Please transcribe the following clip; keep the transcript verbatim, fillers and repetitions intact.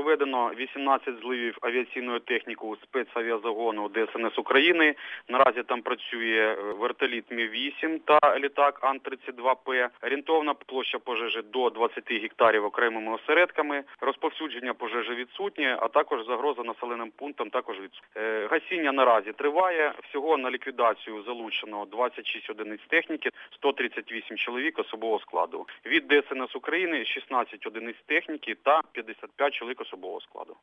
переведено вісімнадцять зливів авіаційної техніки спецавіазагону Де Ес Ен Ес України. Наразі там працює вертоліт Мі вісім та літак Ан тридцять два П. Орієнтовна площа пожежі до двадцяти гектарів окремими осередками. Розповсюдження пожежі відсутнє, а також загроза населеним пунктам також відсутня. Гасіння наразі триває. Всього на ліквідацію залучено двадцять шість одиниць техніки, сто тридцять вісім чоловік особового складу. Від Де Ес Ен Ес України шістнадцять одиниць техніки та п'ятдесят п'ять чоловік особового складу.